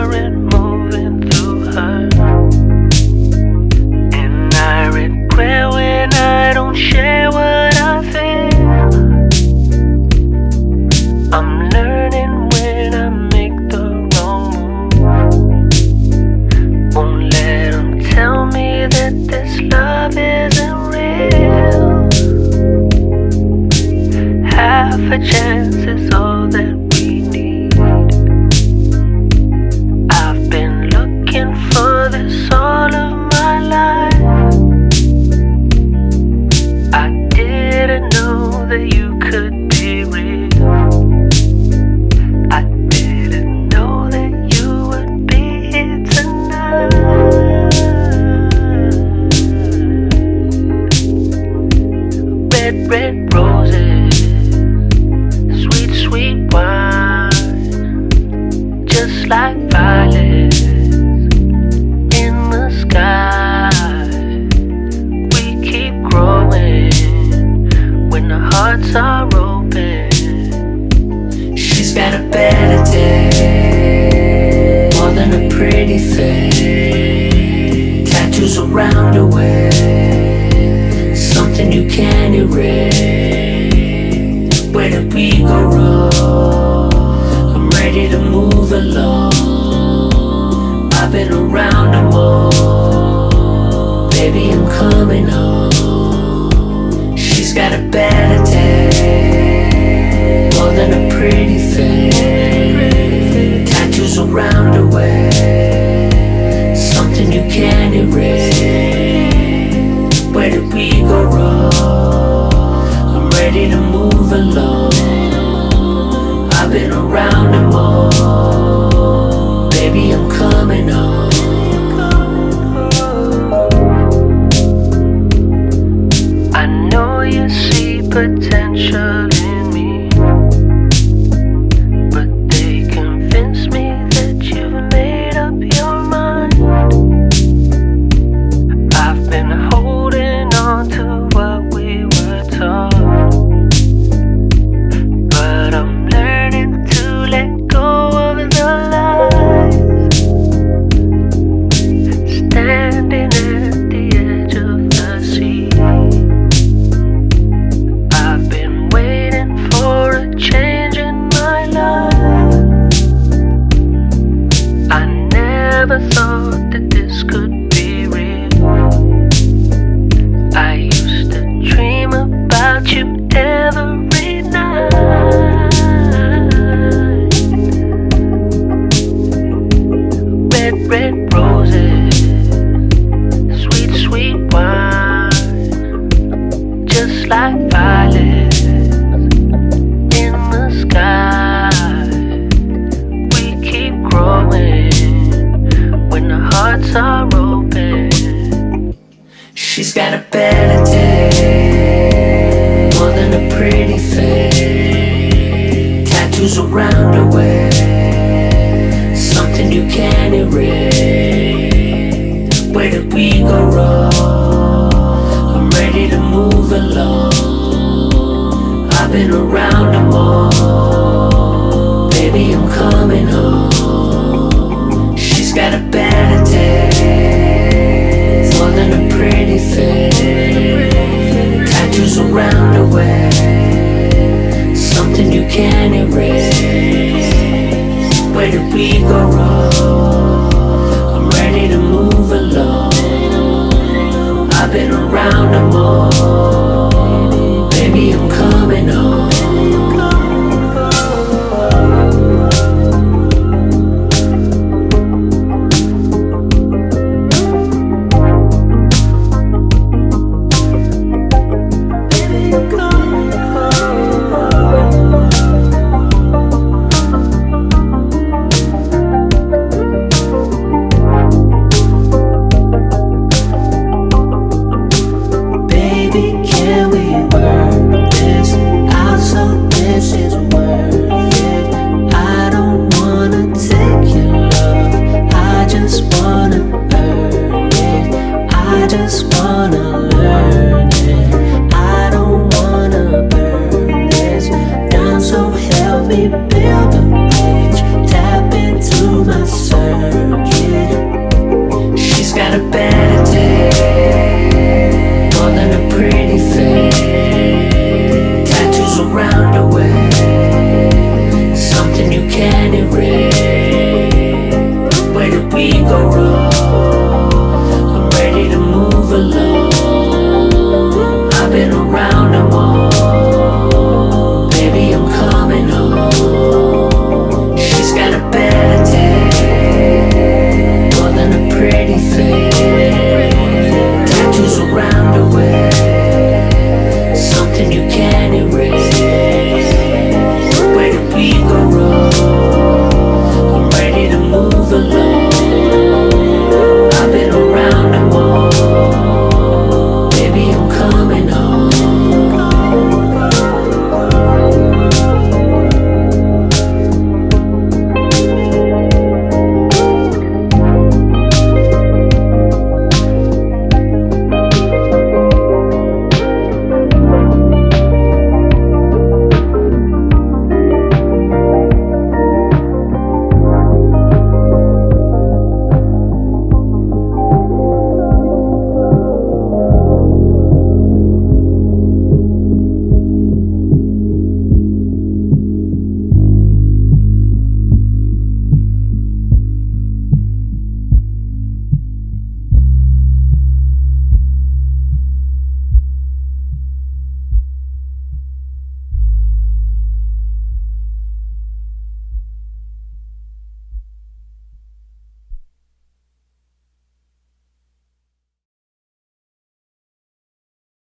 spirit moving through her. And I regret when I don't share what I feel. I'm learning when I make the wrong move. Won't let them tell me that this love isn't real. Half a chance is all that we need. I've been looking for this all of my life. I didn't know that you could be real. I didn't know that you would be here tonight. Red, red roses, sweet, sweet wine, just like violets in the sky. We keep growing when the hearts are open. She's got a better day, more than a pretty face. Tattoos around her waist, something you can't erase. Where did we go wrong? I'm ready to move along. I've been around them all. Baby, I'm coming home. She's got a better day, more than a pretty face. Tattoos around her waist, something you can't erase. Where did we go wrong? I'm ready to move along. I've been around them all. Baby, I'm coming home. I know you see potential in me, but they convince me that you've made up your mind. I've been holding on to what we were taught, but I'm learning to let go of the lies. Standing at the edge of the sea, I've been waiting for a change in my life. I never thought that this could be real. I used to dream about you every night. Red, red roses, sweet, sweet wine, just like violets in the sky. We keep growing when the hearts are open. She's got a better day, more than a pretty face. Tattoos around her waist, something you can't erase. Where did we go wrong? I'm ready to move along. I've been around them all. Baby, I'm coming home. She's got a better day, more than a pretty face. Tattoos around her waist, something you can't erase. Where did we go wrong? I'm ready to move along. I've been around them all. Baby, I'm coming home. Baby, can we work this out go wrong.